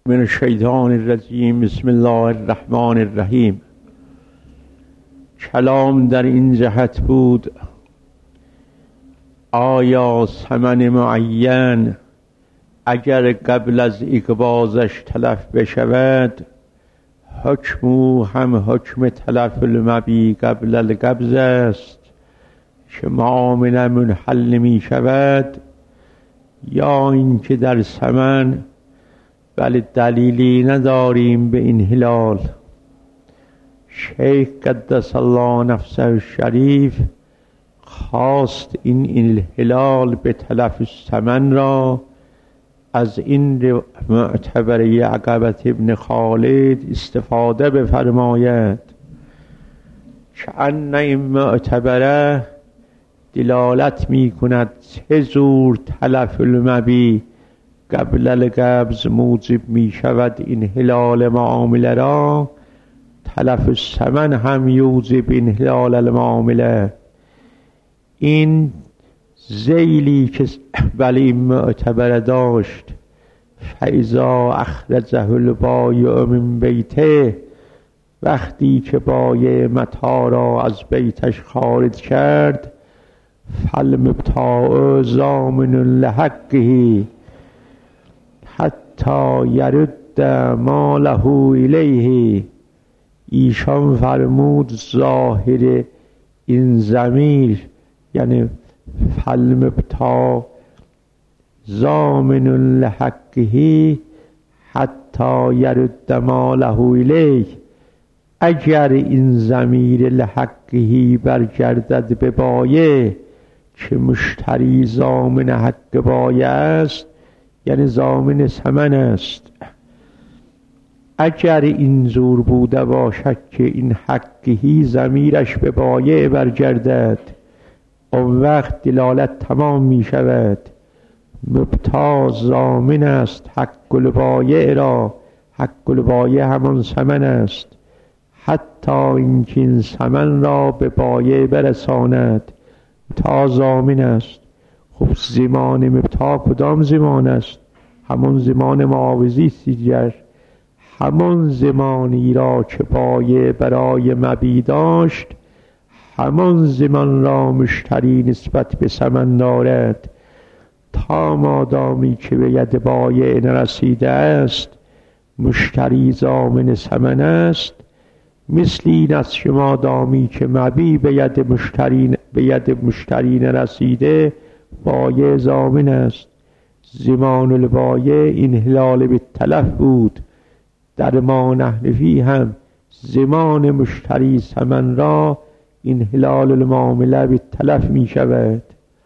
من الشیطان الرجیم. بسم الله الرحمن الرحیم. کلام در این جهت بود آیا ثمن معین اگر قبل از اقباضش تلف بشود حکم هم حکم تلف المبی قبل القبض است که معامله منحل می شود، یا اینکه در ثمن ولی دلیلی نداریم به انحلال. شیخ قدس الله نفسه الشریف خواست این انحلال به تلف الثمن را از این معتبره عقبة ابن خالد استفاده بفرماید که ان این معتبره دلالت می کند چه زور تلف المبی قبل القبض موجب می شود انحلال معامله را، تلف الثمن هم یوجب انحلال المعامله. این ذیلی که ولی معتبر داشت فاذا اخرجه البایع من بیته، وقتی که بایع متاع را از بیتش خارج کرد، فالمبتاع ضامن لحقه حتی یرد ما له الیه. ایشان فرمود ظاهر این ضمیر یعنی فالمبتاع ضامن لحقه حتی یرد ما له الیه. اگر این ضمیر لحقه برگردد به بایع که مشتری ضامن حق بایع است، یعنی ضامن ثمن است، اگر این زور بوده باشد که این حقی ضمیرش به بایع برگردد، اون وقت دلالت تمام می شود. مبتاع ضامن است حق البایع را، حق البایع همان ثمن است، حتی اینکه این ثمن را به بایع برساند تا ضامن است. خب زمان مبتاع کدام زمان است؟ همون زمان معاوضی است دیگر، همون زمانی را که بایع برای مبیع داشت همان زمان را مشتری نسبت به ثمن دارد. تا مادامی که به ید بایع نرسیده است مشتری ضامن ثمن است، مثل این است که مادامی که مبیع به ید مشتری نرسیده بایع ضامن است. زمان البایع انحلال به تلف بود. در ما نحن فیه هم زمان مشتری ثمن را انحلال المعامله به تلف می شود.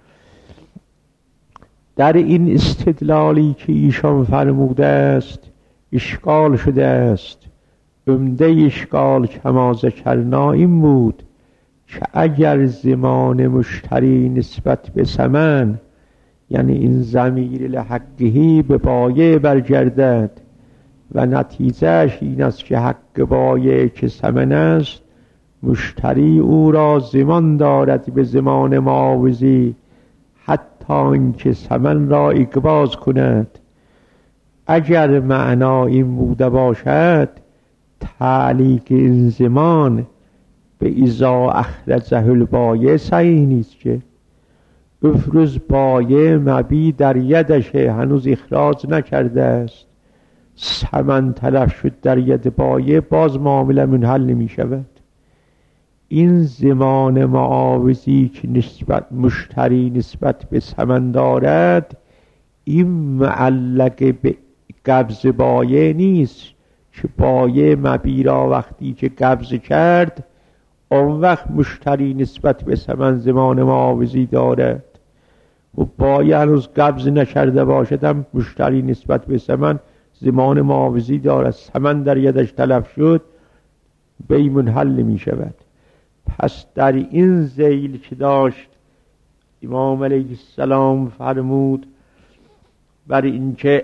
در این استدلالی که ایشان فرموده است اشکال شده است. عمده اشکال کما ذکرنا این بود که اگر زمان مشتری نسبت به ثمن یعنی این ضمیر لحقه به بایع برگردد و نتیجهش این است که حق بایع که ثمن است، مشتری او را ضمان دارد به زمان معاوضی حتی اینکه ثمن را اقباض کند. اگر معنا این بوده باشد تعلیق این زمان به اذا اخرجه البایع صحیح نیست. که افرض بایع مبیع در یدشه هنوز اخراج نکرده است، ثمن تلف شد در ید بایع، باز معامله منحل نمی شود. این زمان معاوضی که مشتری نسبت به ثمن دارد این معلق به قبض بایع نیست که بایع مبیع را وقتی که قبض کرد اون وقت مشتری نسبت به ثمن زمان معاوضی دارد. و بایع هنوز قبض نکرده باشد هم مشتری نسبت به ثمن زمان معاوضی دارد، ثمن در یدش تلف شد بیع منحل می شود. پس در این ذیل که داشت امام علیه السلام فرمود بر اینکه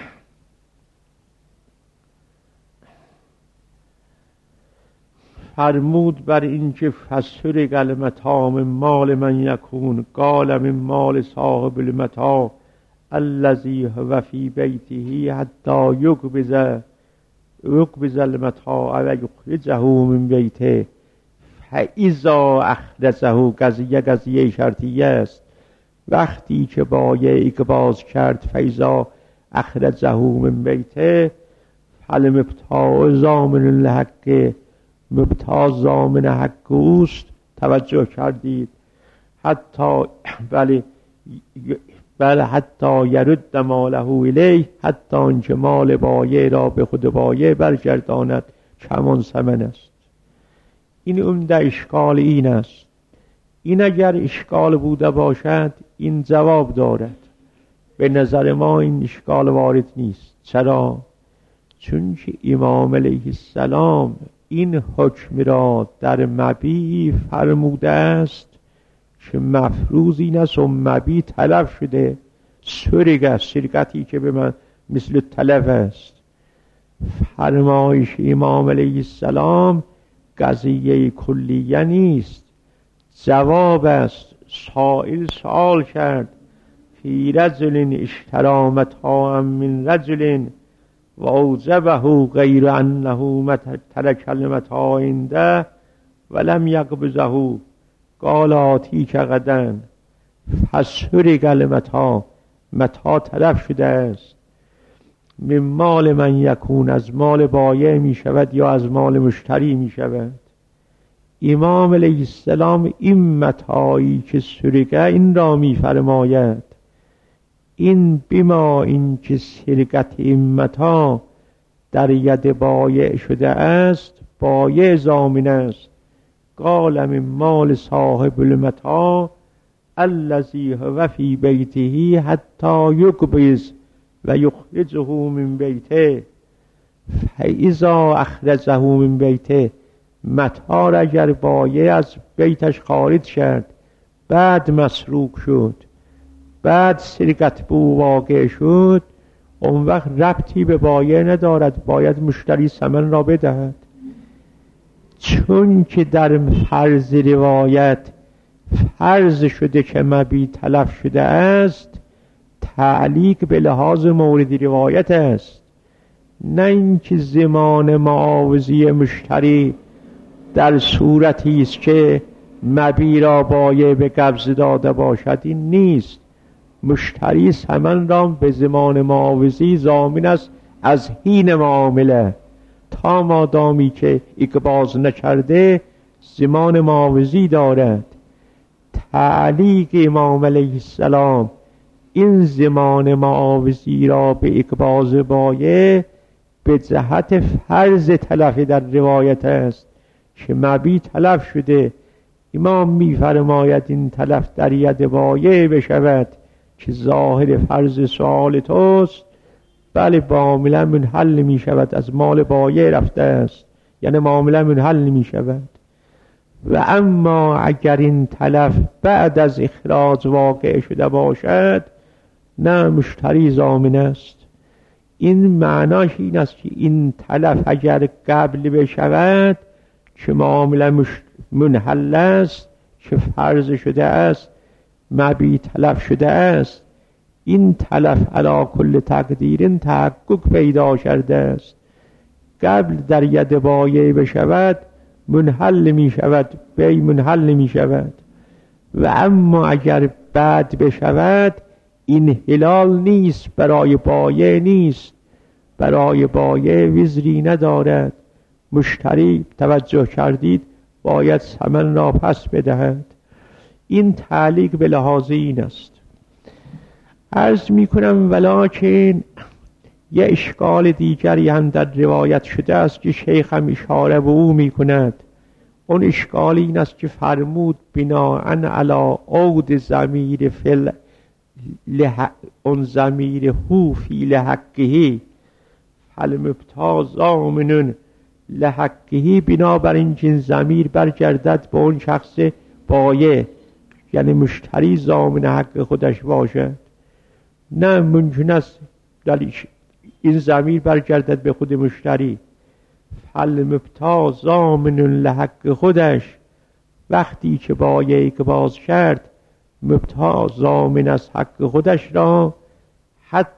فسرق المتاع من مال من یکون قال من مال صاحب المتاع الذی هو فی بیته حتی یقبض المتاع و یخرجه من بیته فاذا اخرجه. قضیه شرطیه است. وقتی که بایع اقباض کرد فاذا اخرجه من بیته فالمبتاع ضامن الحق. مبتاع ضامن حق اوست. توجه کردید؟ حتی بله حتی یرد ماله الیه، حتی آنکه مال بایع را به خود بایع برگرداند کمان ثمن است. این عمده اشکال این است. این اگر اشکال بوده باشد این جواب دارد. به نظر ما این اشکال وارد نیست. چرا؟ چون که امام علیه السلام این حکم را در مبیع فرموده است که مفروض این است و مبیع تلف شده. سرقتی که به من مثل تلف است. فرمایش امام علیه السلام قضیه کلیه نیست، جواب است. سائل سوال کرد فی رجل اشتری متاعا من رجل و اوجبه غیر انه ترک المتاع عنده ولم یقبضه قال آتیک غدا فسرق المتاع. متاع تلف شده است. من مال من یکون، از مال بایع می شود یا از مال مشتری می شود. امام علیه السلام این متاعی که سرقه این را می فرماید. این بما این که سرقت این متاع در ید بایع شده است، بایع ضامن است. قال من مال صاحب المتاع الذی هو فی بیته حتی یقبض و یخرجه من بیته فاذا اخرجه من بیته. متاع را اگر بایع از بیتش خارج کرد، بعد مسروق شد، بعد سرقت به او واقع شد، اون وقت ربطی به بایع ندارد، باید مشتری ثمن را بدهد. چون که در فرض روایت فرض شده که مبیع تلف شده است، تعلیق به لحاظ مورد روایت است، نه اینکه ضمان معاوضی مشتری در صورتی است که مبیع را بایع به قبض داده باشد. این نیست. مشتری ثمن را به ضمان معاوضی ضامن است از حین معامله، تا مادامی که اقباض نکرده ضمان معاوضی دارد. تعلیق امام علیه السلام این ضمان معاوضی را به اقباض بایع به جهت فرض تلف در روایت است که مبیع تلف شده. امام می‌فرماید این تلف در ید بایع بشود که ظاهر فرض سؤال توست. بله معامله منحل می شود، از مال بایع رفته است، یعنی معامله منحل می شود. و اما اگر این تلف بعد از اخراج واقع شده باشد، نه مشتری ضامن است. این معناش این است که این تلف اگر قبل بشود که معامله منحل است، که فرض شده است، مبیع تلف شده است، این تلف علی کل تقدیر تحقق پیدا کرده است. قبل در ید بایع بشود منحل می شود، بی منحل می شود. و اما اگر بعد بشود این حلال نیست، برای بایع نیست، برای بایع وزری ندارد. مشتری توجه کردید باید ثمن را پس بدهد. این تعلیق به لحاظ این است. عرض می کنم ولکن یه اشکال دیگری هم در روایت شده است که شیخ هم اشاره به او می کند. اون اشکال این است که فرمود بناءً علی عود ضمیر فل اون ضمیر هو فی لحقه فالمبتاع ضامن لحقه، بنابراین که ضمیر برگردد به اون شخص بایع، یعنی مشتری ضامن حق خودش باشد. نه ممکن است این ضمیر برگردد به خود مشتری. فالمبتاع ضامن لحق خودش، وقتی که بایع اقباض کرد مبتاع ضامن از حق خودش را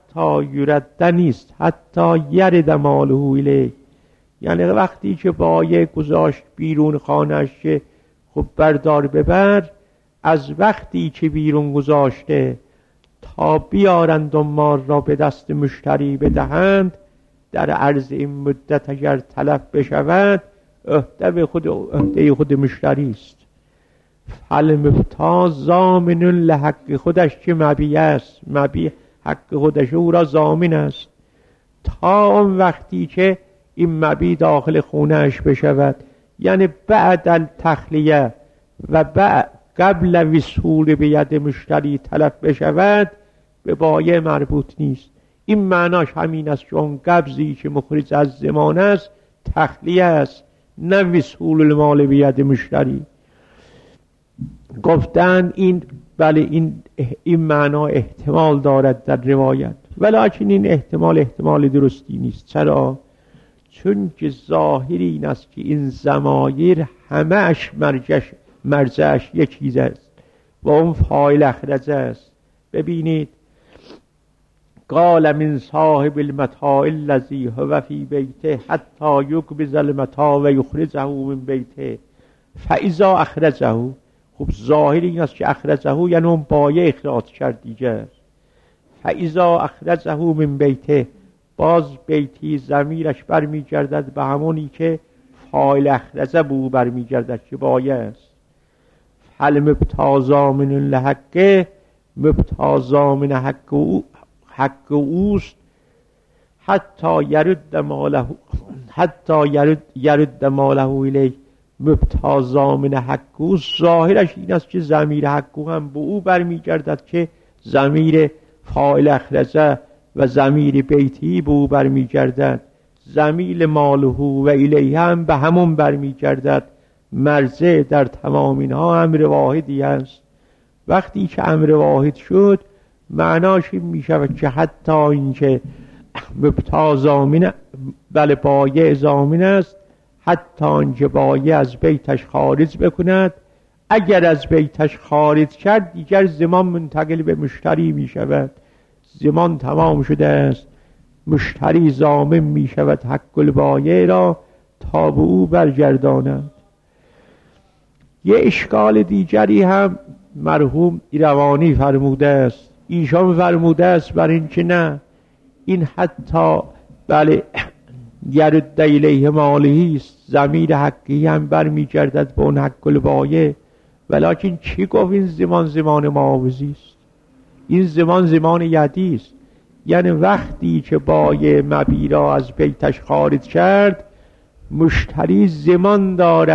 حتی یرد نیست، حتی یرد ماله الیه، یعنی وقتی که بایه گذاشت بیرون خانه‌اش که خب بردار ببر، از وقتی که بیرون گذاشته تا بیارند و مال را به دست مشتری بدهند، در عرض این مدت اگر تلف بشود عهده خود مشتری است. فالمبتاع ضامن لحق خودش که مبیع است، مبیع حق خودش او را ضامن است تا اون وقتی که این مبیع داخل خونهش بشود، یعنی بعد التخلیه و بعد قبل وصول به ید مشتری تلف بشود به بایع مربوط نیست. این معناش همین است که اون قبضی که مخرج از ضمان است تخلیه است، نه وصول المال به ید مشتری. گفتن این بله این معنا احتمال دارد در روایت، ولیکن این احتمال درستی نیست. چرا؟ چون که ظاهر این است که این ضمایر همه‌اش مرجعش یک چیز است و اون فاعل اخرجه است. ببینید قال من صاحب المتاع الذی هو فی بیته حتی یقبض المتاع و یخرجه من بیته فاذا اخرجه. خب ظاهر این است که اخرجه یعنی اون بایع اخراج کرد دیگر. فاذا اخرجه من بیته، باز بیتی ضمیرش برمیگردد به همونی که فاعل اخرجه بو برمیگردد که بایع است. فالمبتاع ضامن لحقه، مبتاع ضامن حق اوست حتی یرد ماله الیه. مبتاع ضامن حق اوست ظاهرش این است که ضمیر حق هم به او برمیگردد که ضمیر فاعل اخرجه و ضمیر بیتی به او برمیگردد. ضمیر ماله و الیه هم به همون برمیگردد. مرجع در تمام اینها امر واحدی است. وقتی که امر واحد شد معناش این می شود که حتی اینکه مبتاع ضامن بله بایع ضامن است، حتی اینکه بایع از بیتش خارج بکند، اگر از بیتش خارج کرد دیگر ضمان منتقل به مشتری می شود. ضمان تمام شده است، مشتری ضامن می شود حق البایع را تا به او برگرداند. یه اشکال دیگری هم مرحوم ایروانی فرموده است. ایشان فرموده است بر این که نه، این حتی بله یرد الیه مالهی است، ضمیر حقی هم برمیگردد به اون حق البایع. ولیکن چی گفت این زمان معاوضی است؟ این زمان یدی است. یعنی وقتی که بایع مبیع را از بیتش خارج کرد، مشتری زمان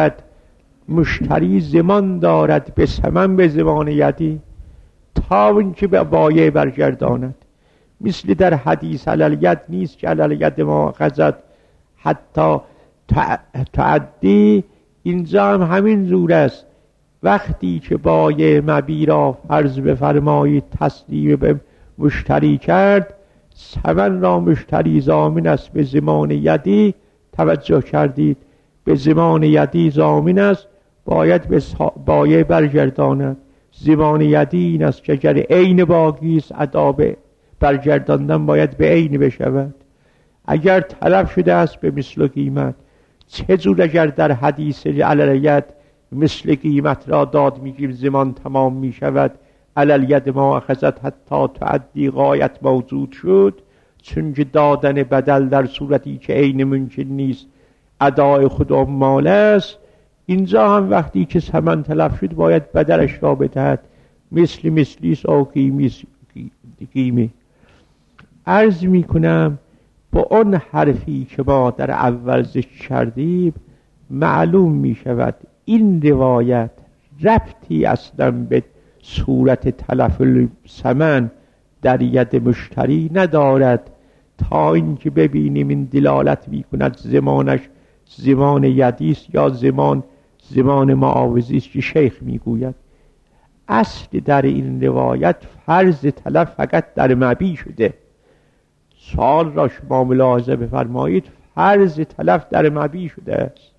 دارد به ثمن به زمان یدی تا اینکه به بایع برگرداند. مثل در حدیث علالید نیست که علالید ما اخذت حتی تعدی، اینجا هم همین زور است. وقتی که بایع مبیع را فرض بفرمایید تسلیم به مشتری کرد، ثمن را مشتری ضامن است به زمان یدی. توجه کردید؟ به زمان یدی ضامن است، باید به بایع برگرداند. زمان یدی این است که اگر عین باقی است ادا به برگرداندن باید به عین بشود. اگر تلف شده است به مثل قیمت. چه جور اگر در حدیث علالید مثل قیمت را داد میگیم زمان تمام میشود، علالید ما اخذت حتی تعدی غایت موجود شد، چون که دادن بدل در صورتی که عین ممکن نیست ادای خود مال است. اینجا هم وقتی که ثمن تلف شد باید بدلش را بدهد. مثلی او قیمی. عرض می کنم با اون حرفی که ما در اول ذکر کردیم معلوم می شود این روایت ربطی اصلا به صورت تلف ثمن در ید مشتری ندارد، تا اینکه ببینیم این دلالت می کند زمانش زمان یدیست یا زمان معاوضی است که شیخ می گوید. اصل در این روایت فرض تلف فقط در مبیع شده. سوال را شما ملاحظه بفرمایید، فرض تلف در مبیع شده است.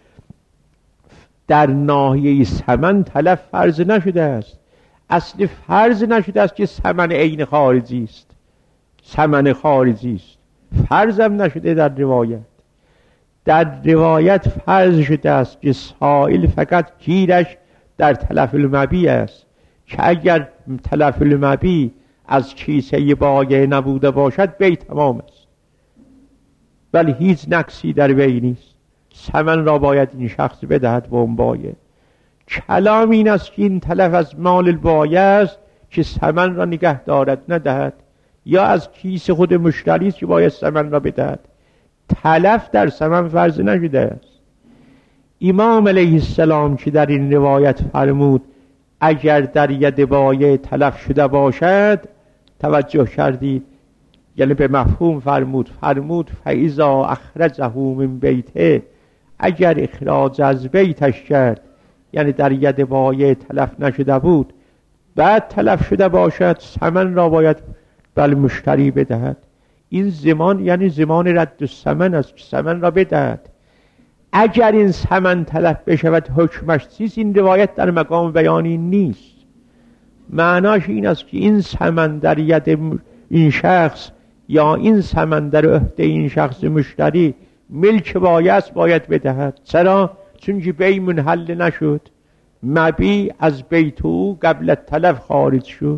در ناحیه ثمن تلف فرض نشده است. اصل فرض نشده است که ثمن عین خارجی است. ثمن خارجی است. فرضم نشده در روایت فرض شده است که سائل فقط گیرش در تلف المبیع است که اگر تلف المبیع از کیسه بایع نبوده باشد بی تمام است، ولی هیچ نقصی در وی نیست. ثمن را باید این شخص بدهد به اون بایع. کلام این است که این تلف از مال البایع است که ثمن را نگه دارد ندهد، یا از کیس خود مشتری است که باید ثمن را بدهد. تلف در ثمن فرض نشده است. امام علیه السلام که در این روایت فرمود اگر در ید بایع تلف شده باشد، توجه کردید، یعنی به مفهوم فرمود فاذا اخرجه من بیته، اگر اخراج از بیتش کرد، یعنی در ید بایع تلف نشده بود، بعد تلف شده باشد، ثمن را باید بل مشتری بدهد. این زمان یعنی زمان رد الثمن است که ثمن را بدهد. اگر این ثمن تلف بشود حکمش چیست؟ این روایت در مقام بیانی نیست. معناش این است که این ثمن در ید این شخص یا این ثمن در عهده این شخص مشتری ملک بایع است، باید بدهد. چرا؟ چون که بی منحل نشد، مبیع از بیت او قبل تلف خارج شد.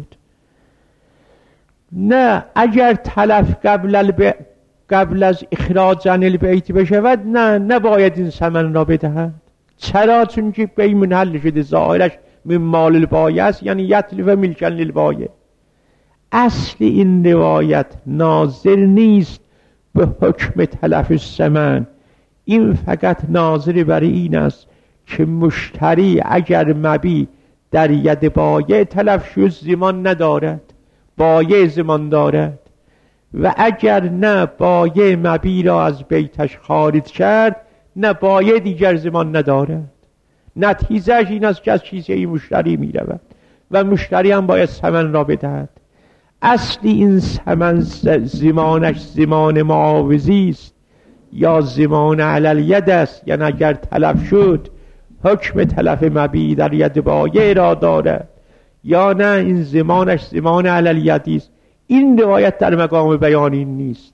نه، اگر تلف قبل از اخراج عن البیت بشود، نه باید این ثمن را بدهد. چرا؟ چون که بی منحل شده، ظاهرش من مال البایع است، یعنی یتلف ملکا للبایع. اصل این روایت ناظر نیست به حکم تلف الثمن، این فقط ناظر بر این است که مشتری اگر مبیع در ید بایع تلف شد ضمان ندارد، بایع ضمان دارد، و اگر نه بایع مبیع را از بیتش خارج کرد، نه بایع دیگر ضمان ندارد. نتیجهش این است که از کیسه مشتری می رود و مشتری هم باید ثمن را بدهد. اصلی این ثمن ضمانش ضمان معاوضی است یا ضمان علی الید است، یعنی اگر تلف شد حکم تلف مبیع در ید بایع را دارد، یا نه این ضمانش ضمان علی الید است. این روایت در مقام بیانی نیست،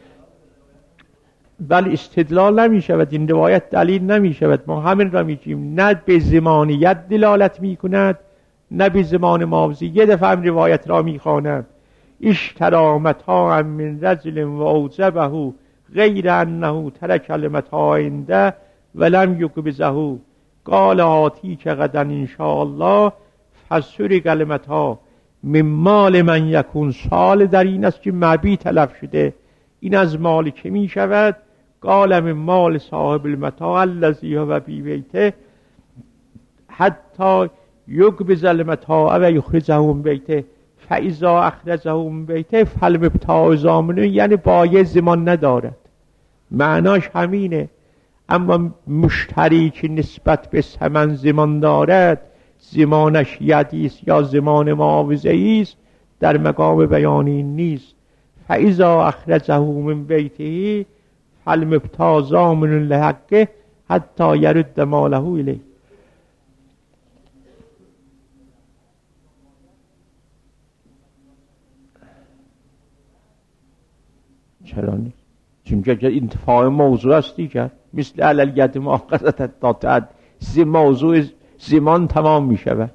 ولی استدلال نمی شود، این روایت دلیل نمی شود. ما همین را میگیم، نه به ضمانیت دلالت می کند نه به ضمان معاوضی. یه دفعه هم روایت را می خوانم: اشتری متاعا من رجل و اوجبه غیر انه ترک المتاع عنده ولم یقبضه قال آتیک غدا ان شاء الله فسرق المتاع من مال من یکون سال. در این است که مبیع تلف شده، این از مال که می شود؟ قال من مال صاحب المتاع الذی هو فی بیته حتی یقبض المتاع و یخرجه من بیته فاذا اخرجه من بیته فالمبتاع ضامن، یعنی بایع ضمان ندارد. معناش همینه. اما مشتری که نسبت به ثمن ضمان دارد، ضمانش یدی است یا ضمان معاوضه‌ای است، در مقام بیانی نیست. فاذا اخرجه من بیته فالمبتاع ضامن لحقه حتی یرد ماله الیه. چرا نیست؟ چون که انتفاع موضوع است دیگر، مثل علل ید مؤاخذت تا موضوع زمان تمام می شود.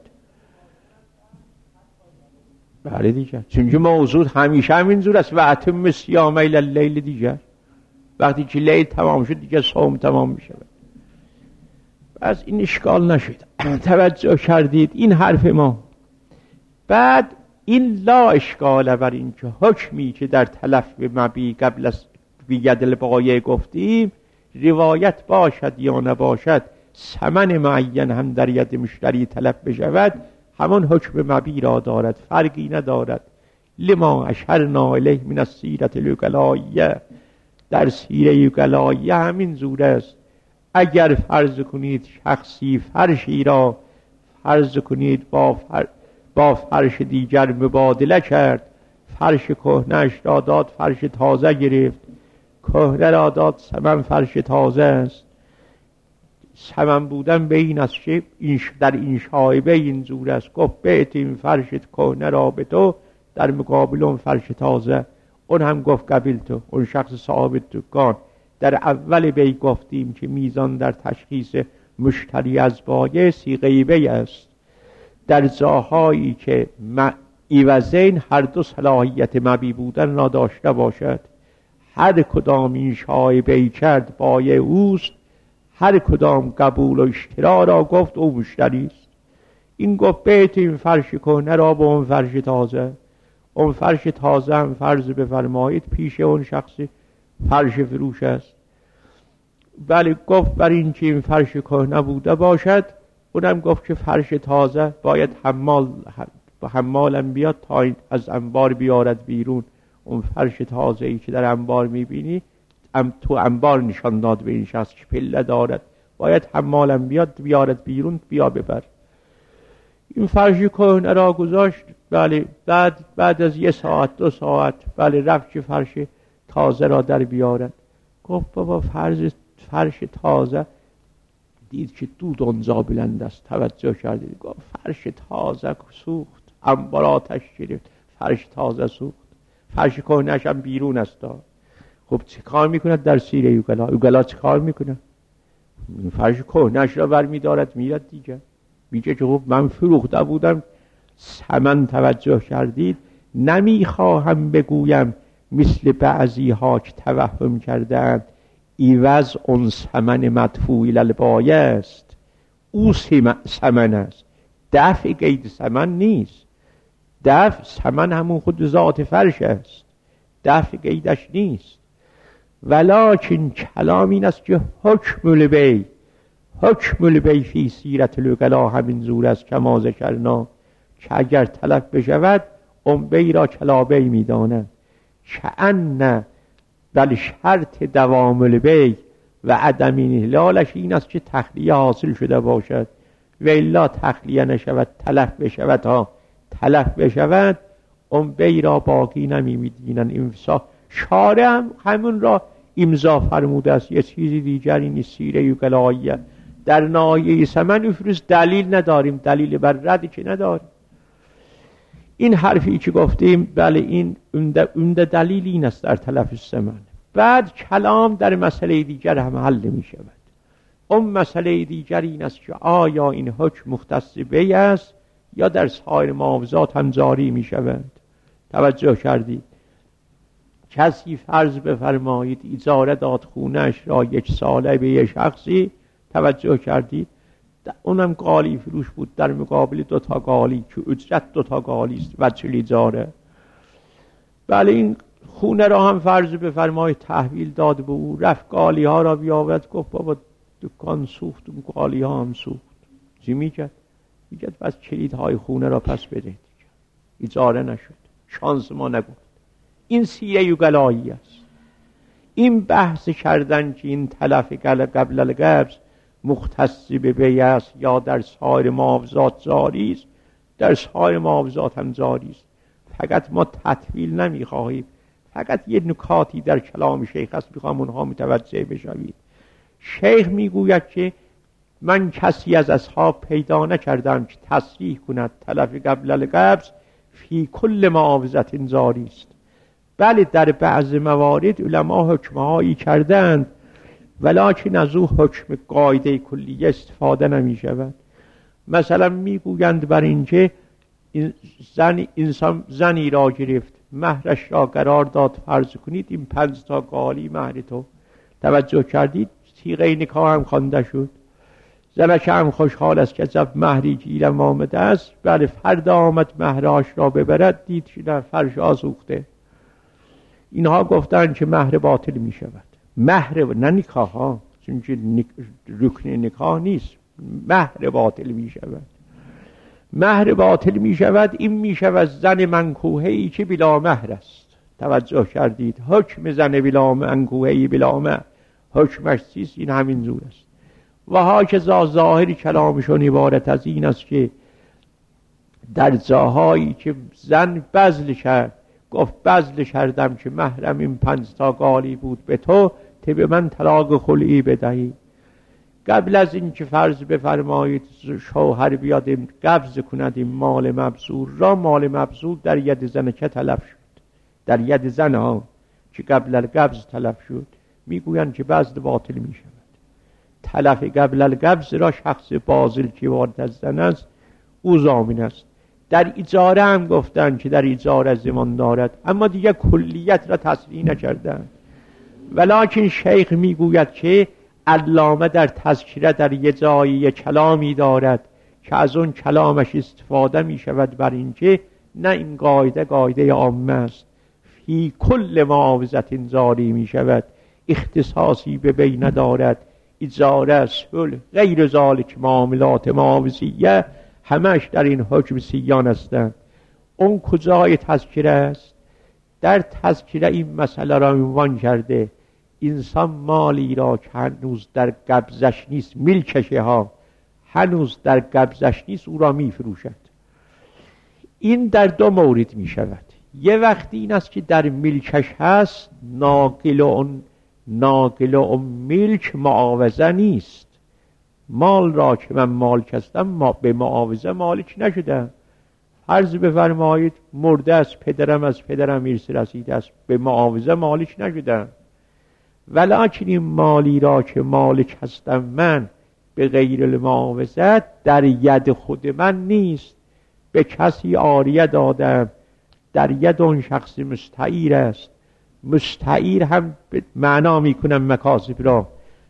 بله دیگر، چون که موضوع همیشه همینجور است: و اتم الصیام الی اللیل. دیگر وقتی که لیل تمام شد دیگر صوم تمام می شود. از این اشکال نشد. توجه کردید این حرف ما؟ بعد این لا اشکال بر این که حکمی که در تلف مبیع قبل از ید البایع گفتیم، روایت باشد یا نباشد، ثمن معین هم در ید مشتری تلف بشود، همون حکم مبیع را دارد، فرقی ندارد. لما اشرنا الیه من السیرة الوکلائیه، در سیره وکلائیه همین زور است. اگر فرض کنید شخصی فرشی را فرض کنید با فرش دیگر مبادله کرد، فرش کهنه‌اش را داد، فرش تازه گرفت، کهنه را داد، ثمن فرش تازه است. ثمن بودن به این است که در این شایبه این زور است: گفت بیت این فرش کهنه را به تو، در مقابل اون فرش تازه. اون هم گفت قبیلتو. اون شخص صاحب دکان. در اول بی گفتیم که میزان در تشخیص مشتری از بایع صیغه بی است. در جاهایی که ایوزین هر دو صلاحیت مبی بودن را داشته باشد، هر کدام این شای بی کرد بایع اوست، هر کدام قبول و اشترا را گفت او مشتری است. این گفت بیت این فرش کهنه را به اون فرش تازه. اون فرش تازه هم فرض بفرمایید پیش اون شخصی فرش فروش است. بله گفت بر این که این فرش کهنه بوده باشد، اونم گفت که فرش تازه باید حمالم بیاد تا از انبار بیارد بیرون. اون فرش تازه ای که در انبار میبینی تو انبار نشان داد به این شخص که پله دارد، باید حمالم بیاد بیارد بیرون، بیا ببر. این فرش کهنه را گذاشت. بله بعد از 1 ساعت 2 ساعت بله رفت که فرش تازه را در بیارد. گفت بابا فرش تازه دید که دود اونجا بلند است، توجه کردید. گفت فرش تازه سوخت، انبار آتش گرفت، فرش تازه سوخت، فرش کهنه‌اش هم بیرون است. خب چه کار میکند در سیره اوگلا چه کار میکنه؟ فرش کهنه‌اش را برمی دارد میرد دیگه. میگه که خب من فروخته بودم ثمن، توجه کردید، نمیخواهم بگویم مثل بعضی ها که توهم کردند ایوز اون ثمن مدفوع الالبایه است، او ثمن است، دفع قید ثمن نیست. دفع ثمن همون خود ذات فرش است، دفع قیدش نیست. ولکن کلام این است که حکم البی فی سیرت الوکلا همین زور است کما ذکرنا، که اگر تلف بشود اون بی را کلابی میدانند. کأن بل شرط دوام البی و عدم انحلالش این است که تخلیه حاصل شده باشد، و الا تخلیه نشود، تلف بشود تلف بشود اون بی را باقی نمیدینن. شارع هم همون را امضا فرموده است. یه چیزی دیگری نیست. سیره اوکلاییه در ناحیه ثمن افروز دلیل نداریم، دلیل بر ردی که نداریم. این حرفی که گفتیم بله این عمده دلیل این است در تلف ثمن. بعد کلام در مسئله دیگر هم حل می شود. اون مسئله دیگر این است که آیا این حکم مختص بی است یا در سایر معاوضات هم جاری می شود. توجه کردید؟ کسی فرض بفرمایید اجاره داد خونه‌اش را 1 ساله به یه شخصی، توجه کردید، اونم قالی فروش بود در مقابل 2 تا قالی که اجرت 2 تا قالی است وجه اجاره. بله این خونه را هم فرض بفرمایید تحویل داد به او، رفت قالی ها را بیاورد، گفت بابا دکان سوخت، اون قالی ها هم سوخت. چی میگه؟ میگه بس کلیدهای خونه را پس بده دیگه، اجاره نشد، شانس ما نگفت. این سیره اوکلایی است. این بحث کردن که این تلف قبل القبض مختص به بی است یا در سایر معاوضات جاری است، در سایر معاوضات هم جاری است. فقط ما تطویل نمیخواهیم، فقط یه نکاتی در کلام شیخ است میخوام اونها متوجه بشوید. شیخ میگوید که من کسی از اصحاب پیدا نکردم که تصریح کند تلف قبل القبض فی کل معاوضت جاری است. بله در بعض موارد علما حکمهایی کردند ولکن از او حکم قاعده کلیه استفاده نمی شود. مثلا میگویند بر اینکه زنی را گرفت، مهرش را قرار داد، فرض کنید این 5 تا قالی مهر تو، توجه کردید، صیغه نکاح هم خوانده شد، زنش هم خوشحال است که جب مهری گیرم آمده است. بله فردا آمد مهراش را ببرد، دید که در فرش آسوخته. اینها گفتن که مهر باطل می شود. مهر نه نکاح ها، چون که رکن نکاح نیست، مهر باطل می شود. مهر باطل می شود. این می شود زن منکوحه ای که بلا مهر است. توجه کردید؟ حکم زن بلا منکوحه ای بلا مهر حکمش چیست؟ این همین زور است. و هاکذا ظاهر کلامشون عبارت از این است که در جاهایی که زن بذل کرد، گفت بذل کردم که مهرم این 5 تا قالی بود به تو، به من طلاق خلعی بدهی. قبل از این که فرض بفرمایید شوهر بیاد قبض کند این مال مبذول را، مال مبذول در ید زن که تلف شد، در ید زن ها که قبل القبض تلف شد، میگویند که بذل باطل می شود. تلف قبل القبض را شخص باذل که وارد از زن است او ضامن است. در اجاره هم گفتند که در اجاره زمان دارد، اما دیگه کلیت را تصریح نکردند. ولکن شیخ میگوید که علامه در تذکره در یه جایی کلامی دارد که از اون کلامش استفاده می شود بر اینکه نه این قاعده عامه است، فی کل معاوضت جاری می شود، اختصاصی به بین ندارد. اجاره، صلح، غیر ذالک معاملات معاوضیه همش در این حکم سیان هستند. اون کجای تذکره است؟ در تذکره این مسئله را عنوان کرده انسان مالی را که هنوز در قبضش نیست، ملکشه ها هنوز در قبضش نیست، او را می فروشد. این در دو مورد می شود. یه وقتی این است که در ملکش هست، ناقل اون ملک معاوضه نیست. مال را که من مالک هستم به معاوضه مالک نشدم. فرض بفرمایید مرده است، پدرم از پدرم ارث رسیده است، به معاوضه مالک نشدم. ولکن این مالی را که مالک هستم من به غیر المعاوضه در ید خود من نیست، به کسی عاریه دادم، در ید اون شخص مستعیر است. مستعیر هم معنا میکنم مکاسب را،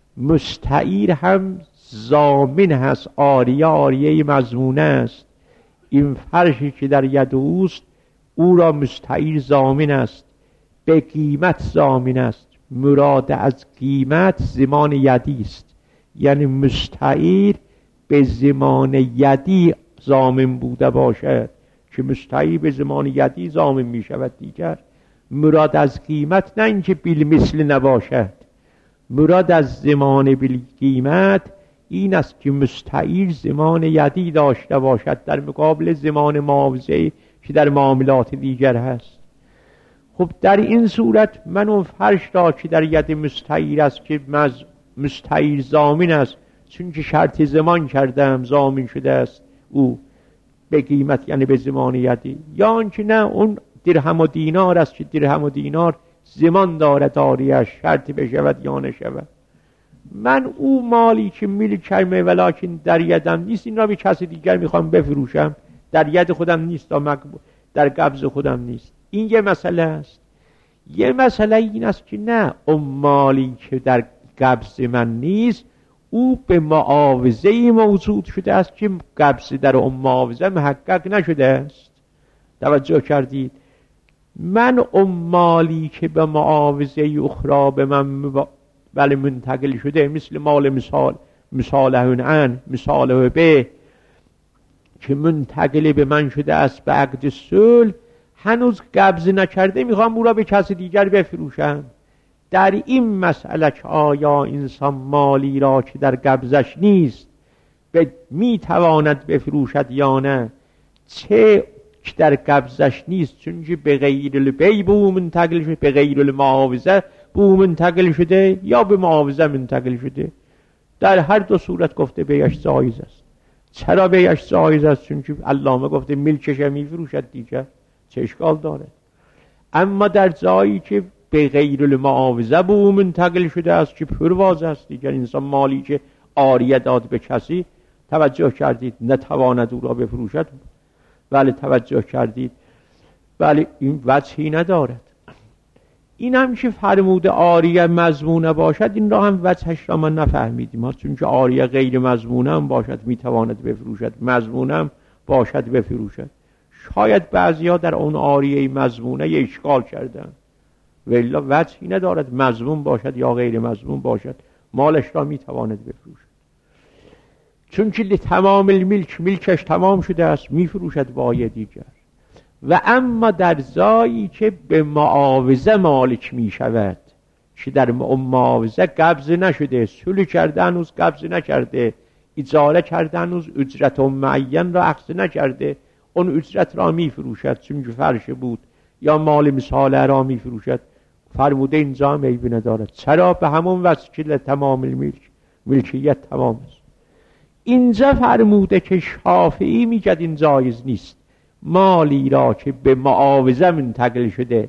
مستعیر هم ضامن هست. عاریه مضمونه است. این فرشی که در ید اوست او را مستعیر ضامن است، به قیمت ضامن است. مراد از قیمت زمان یدی است، یعنی مستعیر به زمان یدی ضامن بوده باشد که مستعیر به زمان یدی ضامن می شود. دیگر مراد از قیمت نه اینکه بالمثل نباشد، مراد از زمان بالقیمت این است که مستعیر زمان یدی داشته باشد در مقابل زمان معاوضه که در معاملات دیگر هست. خب در این صورت من اون فرش را که در ید مستعیر است که مستعیر ضامن است، چون که شرط زمان کردم ضامن شده است او به قیمت، یعنی به زمان یدی. یا آنکه نه اون درهم و دینار است که درهم و دینار زمان دارد عاریش شرط بشود یا نشود. من او مالی که ملکمه ولکن در یدم نیست، این را به کسی دیگر میخوام بفروشم، در ید خودم نیست، در قبض خودم نیست. این یه مسئله است. یه مسئله این است که نه، اون مالی که در قبض من نیست او به معاوضه موجود شده است که قبض در اون معاوضه محقق نشده است. توجه کردید؟ من اون مالی که به معاوضه اخرى به من ولی منتقل شده، مثل مال مثاله به که منتقل به من شده است به عقد صلح، هنوز قبض نکرده، میخوام او را به کسی دیگر بفروشم. در این مسئله که آیا انسان مالی را که در قبضش نیست میتواند بفروشد یا نه، چه که در قبضش نیست چون که به غیر البی به او منتقل شده، به غیر المعاوضه به او منتقل شده یا به معاوضه منتقل شده، در هر دو صورت گفته بیش جایز است. چرا بیش جایز است؟ چون که علامه گفته ملکش میفروشد دیگر، چه اشکال داره؟ اما در جایی که به غیر المعاوضه به او منتقل شده است که پرواز است دیگر، انسان مالی که عاریه داد به کسی، توجه کردید، نتواند او را بفروشد، ولی توجه کردید ولی این وجهی ندارد. این هم که فرموده عاریه مضمونه باشد، این را هم وجهش را ما نفهمیدیم، چون که عاریه غیر مضمونه هم باشد میتواند بفروشد، مضمونه هم باشد بفروشد. شاید بعضیا در اون عاریه مضمونه یه اشکال کردن، ولی وجهی ندارد مضمون باشد یا غیر مضمون باشد، مالش را میتواند بفروشد، چون که تمام ملکش تمام شده است، میفروشد با یه دیگر. و اما در جایی که به معاوضه مالک می شود، که در معاوضه قبض نشده، صلح کرده هنوز قبض نکرده، اجاره کرده هنوز اجرت معین را اخذ نکرده، اون اجرت را می فروشد چون که فرش بود، یا مال مثاله را می فروشد، فرموده اینجا هم عیبی ندارد. چرا؟ به همون وجه که تمام ملکیت تمام است. اینجا فرموده که شافعی میگه این جایز نیست، مالی را که به معاوضه منتقل شده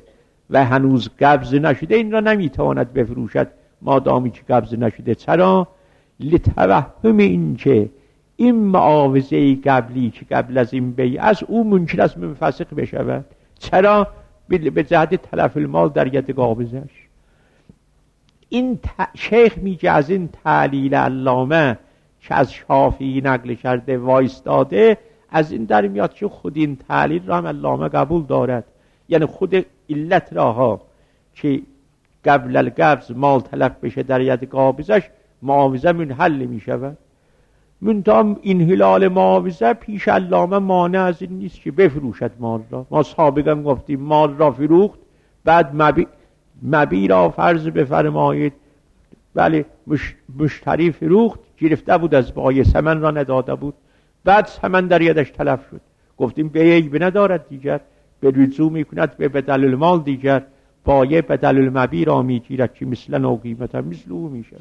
و هنوز قبض نشده این را نمیتواند بفروشد مادامی که قبض نشده. چرا؟ لتوهم این که این معاوضه قبلی که قبل از این بیع از او ممکن است منفسخ بشود. چرا؟ به جهت تلف المال در ید قابضش. این شیخ میگه از این تعلیل علامه که از شافعی نقل کرده وایستاده، از این در میاد که خود این تعلیل را هم علامه قبول دارد. یعنی خود علت راها که قبل القبض مال تلف بشه در ید قابضش، معاوضه منحل می شود. منتها این هلال معاوضه پیش علامه مانع از این نیست که بفروشد مال را. ما سابقا گفتیم مال را فروخت، بعد مبی را فرض بفرمایید بله مشتری فروخت، گرفته بود از بایع، ثمن را نداده بود، بعد ثمن در یدش تلف شد. گفتیم بیع ندارد دیگر، به رجوع میکند به بدل المال دیگر، بایع بدل المبی را میگیرد که مثلا و قیمتا مثل او میشه.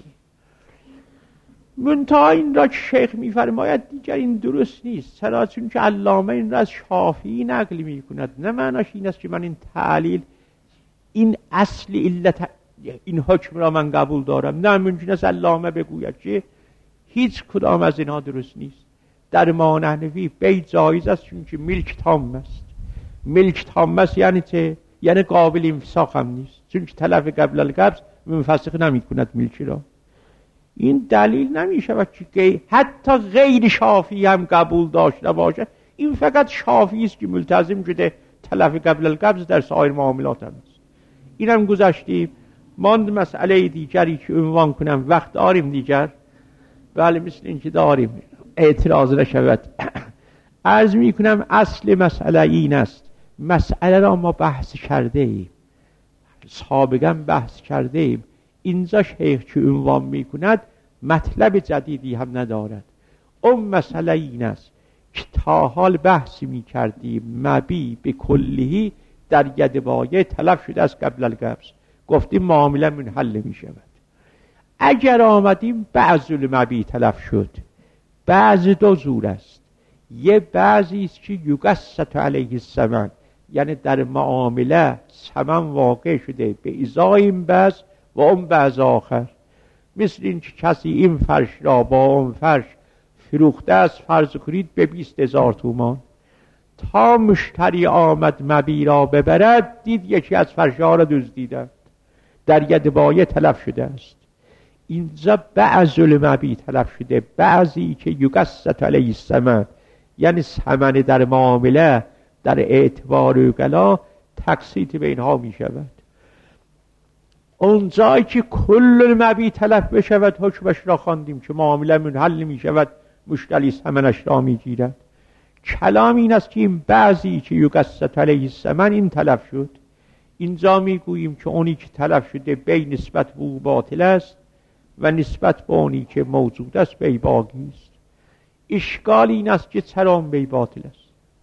منتها این را که شیخ میفرماید دیگر این درست نیست. چرا؟ چون که علامه این را از شافعی نقل میکند. نه معناش این است که من این تعلیل، این اصل علت این حکم را من قبول دارم. نه، ممکن است علامه بگوید که هیچ کدام از اینها درست نیست. در ما نحنفی بیع جایز است چون که ملک تام است. ملک تام است یعنی چه؟ یعنی قابل انفساخ هم نیست، چون که تلف قبل القبض منفسخ نمی کند ملکی را. این دلیل نمی شود که حتی غیر شافعی هم قبول داشته باشه. این فقط شافعی است که ملتزم شده تلف قبل القبض در سایر معاملات هم است. این هم گذاشتیم. ماند مسئله دیگری که عنوان کنم، وقت داریم دیگر؟ بله مثل این که داریم، اعتراض نشود. عرض می کنم اصل مسئله این است. مسئله را ما بحث کرده ایم، سابقا بحث کرده ایم. اینجا شیخ که عنوان می کند مطلب جدیدی هم ندارد. اون مسئله این است که تا حال بحث می کردیم مبی به کلیهی در ید بایع تلف شده از قبل القبض، گفتیم معامله منحل می شود. اگر آمدیم بعض المبی تلف شد، بعض دو زور است. یه بعضی است که یقسط علیه الثمن، یعنی در معامله ثمن واقع شده به ازای این بعض و اون بعض آخر. مثل این که کسی این فرش را با اون فرش فروخته است، فرض کنید به 20,000 تومان. تا مشتری آمد مبی را ببرد، دید یکی از فرش‌ها را دزدیدند، در ید بایع تلف شده است. اینجا بعض المبی تلف شده، بعضی که یقسط علیه الثمن، یعنی ثمن در معامله در اعتبار اوغلا تقسیط به اینها می شود. اونجایی که کل المبی تلف بشود حکمش را خواندیم که معامله منحل می شود، مشتری ثمنش را می گیرد. کلام این است که این بعضی که یقسط علیه الثمن این تلف شد. اینجا می گوییم که اونی که تلف شده بی نسبت به او باطل است و نسبت به اونی که موجود است بی باقی است. اشکال این است که چرا بی باطل است؟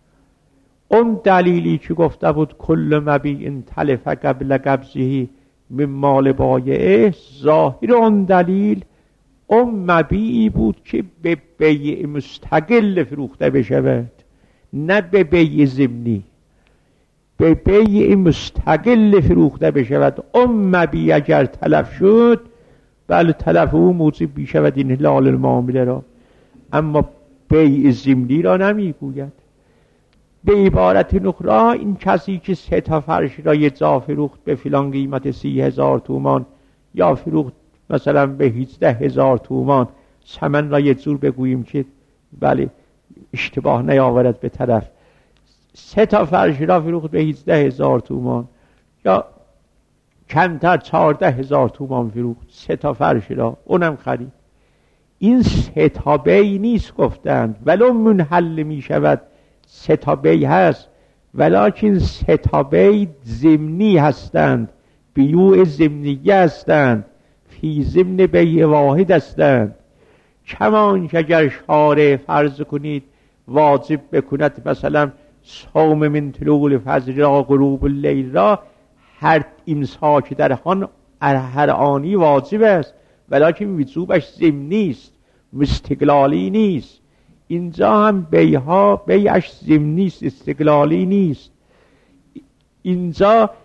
اون دلیلی که گفته بود کل مبی ان تلف قبل قبضه من مال بایعه، ظاهر اون دلیل اون مبیعی بود که به بیع مستقل فروخته بشود، نه به بیع ضمنی. به بیع مستقل فروخته بشود. اون مبیع اگر تلف شد، بله تلف او موجب بشود این هلال المعامله را، اما بیع ضمنی را نمی گوید. به عبارت نخرا این کسی که 3 تا فرش را یه جا فروخت به فلان قیمت 30,000 تومان، یا فروخت مثلا به 18,000 تومان، ثمن را یه جور بگوییم که بله اشتباه نیاورد به طرف، 3 تا فرش را فروخت به 18,000 تومان، یا کمتر 14,000 تومان فروخت 3 تا فرش را، اونم خرید. این 3 تا بیع نیست گفتند، ولو منحل می شود 3 تا بیع هست، ولیکن 3 تا بیع ضمنی هستند، بیوع ضمنیه هستند، فی ضمن بیع واحد هستند. کمان که اگر شارع فرض کنید واجب بکند مثلا صوم من طلوع الفجر را غروب اللیل را، هر امساک در هر آنی واجب است، ولیکن وجوبش ضمنی است، مستقلالی نیست. اینجا هم بیعش ضمنی است، استقلالی نیست. اینجا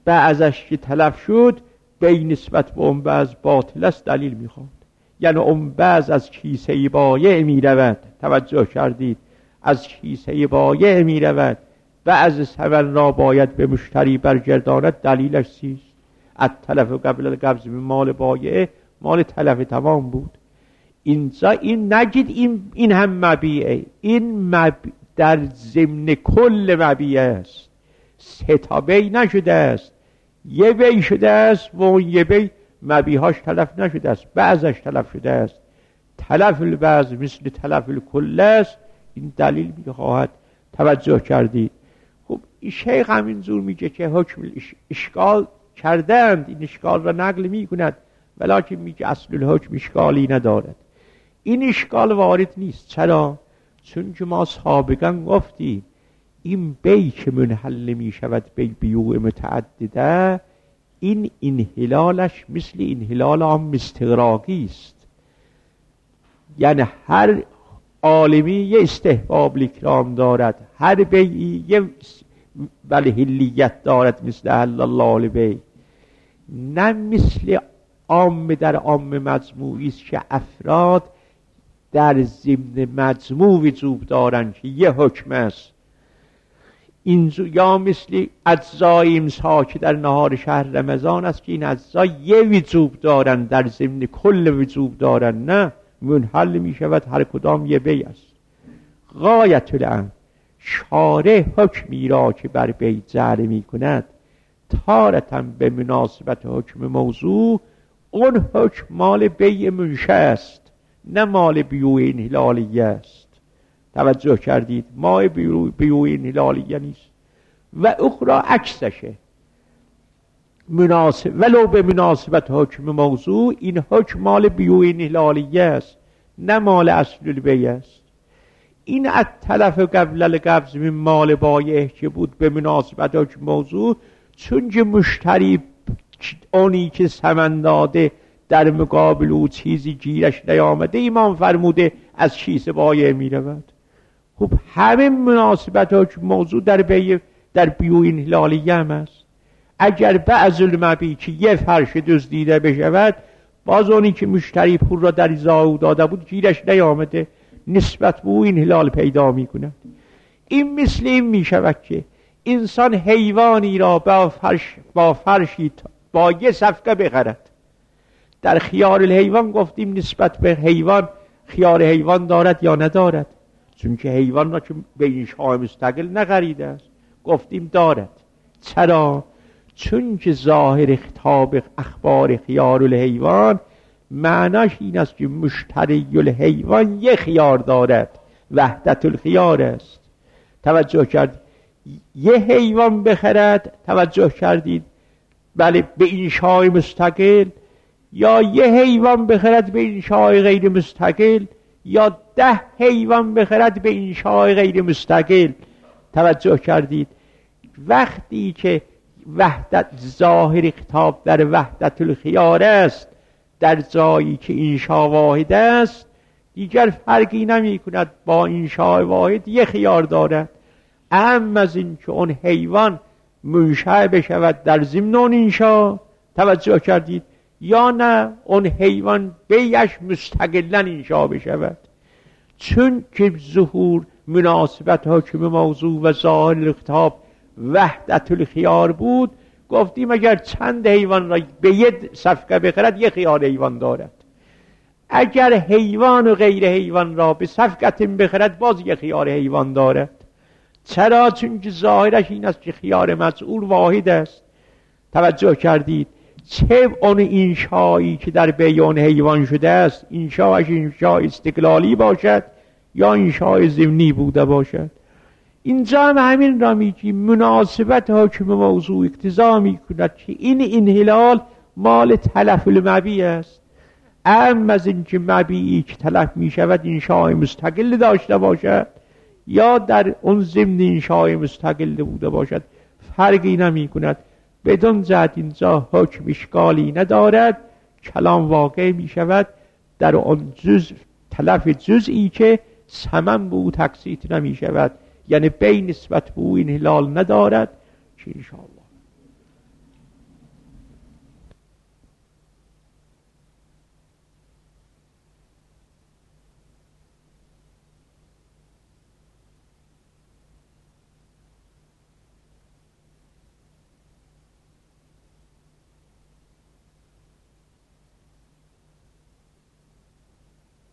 بعضش که تلف شد بی نسبت به اون بعض باطل است دلیل میخواد. یعنی اون بعض از کیسه بایع میرود، توجه کردید، از کیسه بایع میرود، بعض ثمن را باید به مشتری برگرداند، دلیلش چیست؟ التلف قبل القبض من مال بایع مال تلف تمام بود. اینجا این نگید این هم مبیعه، این در ضمن کل مبیع است. سه تا بی نشده است، یه بی شده است و اون یه بی مبیهاش تلف نشده است، بعضش تلف شده است. تلف البعض مثل تلف الکل است. این دلیل میخواهد. توجه کردید؟ خب این شیخ همینجور میگه که حکم اشکال کردند، این اشکال را نقل میکند، ولیکن میگه اصل الحکم اشکالی ندارد. این اشکال وارد نیست. چرا؟ چون که ما سابقا گفتیم این بی که منحل میشود بی بیوع متعدده، این انحلالش مثل انحلال عام استغراقی است. یعنی هر عالمی یه استحباب الاکرام دارد، هر بیعی یه حلیت دارد مثل حل الله البیع، نه مثل عام در عام مجموعی است که افراد در ضمن مجموع وجوب دارند که یه حکم است. یا مثل اجزای امسا که در نهار شهر رمضان است که این اجزا یه وجوب دارند، در ضمن کل وجوب دارند، نه، منحل می شود هر کدام یه بی است. غایت الامر شارع حکمی را که بر بی جعل می کند تارتاً به مناسبت حکم موضوع، اون حکم مال بیع منشأ است، نه مال بیوع انحلالیه است. توجه کردید؟ ما بیوع انحلالیه نیست. و اخرى عکسشه، ولو به مناسبت حکم موضوع، این حکم مال بیوع انحلالیه است، نه مال اصل البیع است. این التلف قبل القبض من مال بایع که بود به مناسبت حکم موضوع، چون که مشتری اونی که ثمن داده در مقابل او چیزی گیرش نیامده، امام فرموده از کیسه بایع می رود. خب همه مناسبت حکم موضوع در بیوع انحلالیه هم است. اگر بعض المبیع که یه فرش دزدیده بشود، باز اونی که مشتری پول را در ازای او داده بود گیرش نیامده، نسبت به او انحلال پیدا می کند. این مثل این می شود که انسان حیوانی را با فرشی با یه صفقه بخرد. در خیار الحیوان گفتیم نسبت به حیوان خیار حیوان دارد یا ندارد، چون که حیوان را که به این شاه مستقل نخریده است، گفتیم دارد. چرا؟ چون که ظاهر خطاب اخبار خیار الحیوان معناش این است که مشتری الحیوان یه خیار دارد، وحدت الخیار است. توجه کردید؟ یه حیوان بخرد، توجه کردید؟ بله، به این شاه مستقل، یا یه حیوان بخرد به این شاه غیر مستقل، یا 10 حیوان بخرد به این شاه غیر مستقل. توجه کردید؟ وقتی که وحدت ظاهر خطاب در وحدت الخیار است، در جایی که این شاه واحد است، دیگر فرقی نمی کند، با این شاه واحد یه خیار دارد. اما از این که اون حیوان منشأ بشود در ضمن اون انشا، توجه کردید؟ یا نه اون حیوان بیعش مستقلاً انشا بشود. چون که ظهور مناسبت حکم موضوع و ظاهر خطاب وحدت الخیار بود، گفتیم اگر چند حیوان را به یه صفقه بخرد یه خیار حیوان دارد. اگر حیوان و غیر حیوان را به صفقت بخرد باز یه خیار حیوان دارد. چرا؟ چون که ظاهرش این است که خیار مسئول واحد است. توجه کردید؟ چه اون انشایی که در بیان حیوان شده است، انشاش انشا استقلالی باشد یا انشای ضمنی بوده باشد. اینجا هم همین را میگیم، مناسبت حکم موضوع اقتضا میکند که این انحلال مال تلف المبیع است. اما از اینکه مبیعی که تلف میشود انشای مستقل داشته باشد یا در اون ضمن انشای مستقل بوده باشد فرقی نمی کند. بدون جهت اینجا حکم اشکالی ندارد. کلام واقع می شود در آن تلف جزئی که ثمن به او تقسیط نمی شود، یعنی بی نسبت به او انحلال ندارد که انشاءالله